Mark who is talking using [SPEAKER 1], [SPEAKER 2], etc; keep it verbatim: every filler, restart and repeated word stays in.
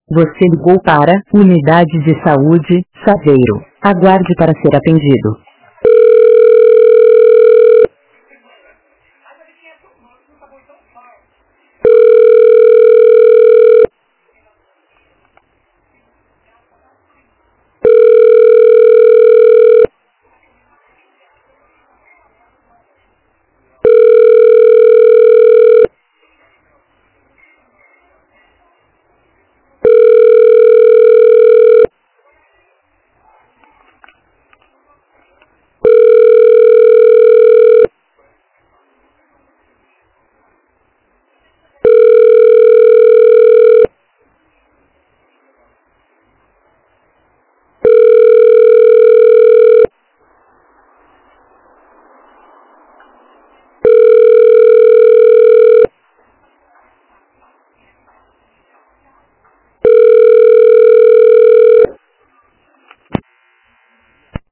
[SPEAKER 1] Você ligou para Unidade de Saúde, Saveiro. Aguarde para ser atendido.